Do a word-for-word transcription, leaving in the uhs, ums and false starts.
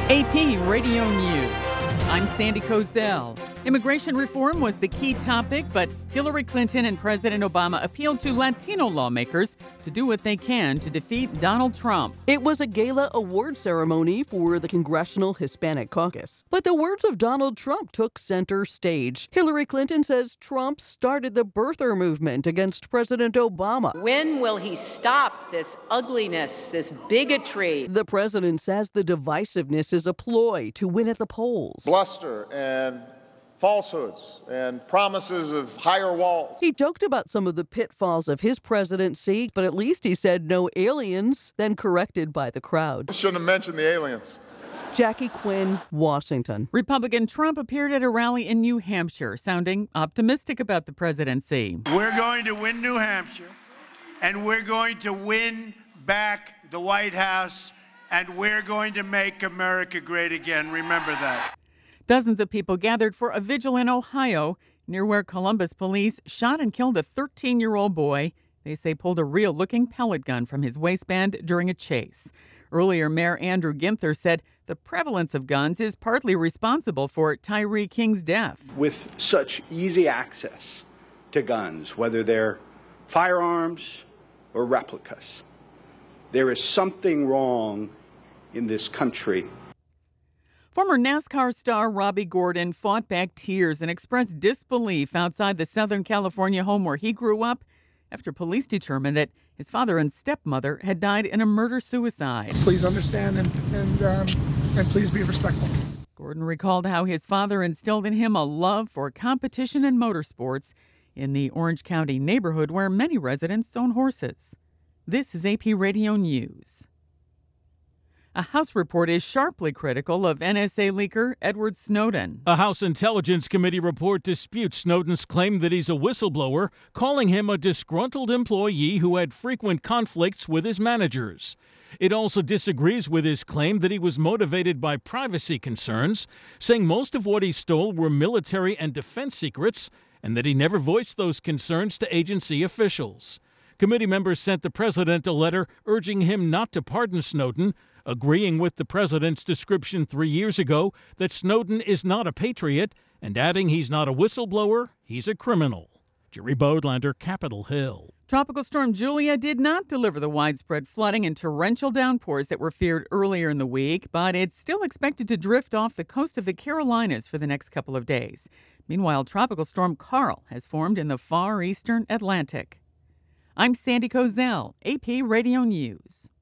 A P Radio News. I'm Sandy Kozel. Immigration reform was the key topic, but Hillary Clinton and President Obama appealed to Latino lawmakers to do what they can to defeat Donald Trump. It was a gala award ceremony for the Congressional Hispanic Caucus. But the words of Donald Trump took center stage. Hillary Clinton says Trump started the birther movement against President Obama. When will he stop this ugliness, this bigotry? The president says the divisiveness is a ploy to win at the polls. Bluster and falsehoods and promises of higher walls. He joked about some of the pitfalls of his presidency, but at least he said no aliens, then corrected by the crowd. Shouldn't have mentioned the aliens. Jackie Quinn, Washington. Republican Trump appeared at a rally in New Hampshire, sounding optimistic about the presidency. We're going to win New Hampshire, and we're going to win back the White House, and we're going to make America great again. Remember that. Dozens of people gathered for a vigil in Ohio, near where Columbus police shot and killed a thirteen-year-old boy they say pulled a real-looking pellet gun from his waistband during a chase. Earlier, Mayor Andrew Ginther said the prevalence of guns is partly responsible for Tyree King's death. With such easy access to guns, whether they're firearms or replicas, there is something wrong in this country. Former NASCAR star Robbie Gordon fought back tears and expressed disbelief outside the Southern California home where he grew up after police determined that his father and stepmother had died in a murder-suicide. Please understand and and, um, and please be respectful. Gordon recalled how his father instilled in him a love for competition and motorsports in the Orange County neighborhood where many residents own horses. This is A P Radio News. A House report is sharply critical of N S A leaker Edward Snowden. A House Intelligence Committee report disputes Snowden's claim that he's a whistleblower, calling him a disgruntled employee who had frequent conflicts with his managers. It also disagrees with his claim that he was motivated by privacy concerns, saying most of what he stole were military and defense secrets, and that he never voiced those concerns to agency officials. Committee members sent the president a letter urging him not to pardon Snowden, agreeing with the president's description three years ago that Snowden is not a patriot, and adding he's not a whistleblower, he's a criminal. Jerry Bodlander, Capitol Hill. Tropical storm Julia did not deliver the widespread flooding and torrential downpours that were feared earlier in the week, but it's still expected to drift off the coast of the Carolinas for the next couple of days. Meanwhile, Tropical Storm Carl has formed in the far eastern Atlantic. I'm Sandy Kozel, A P Radio News.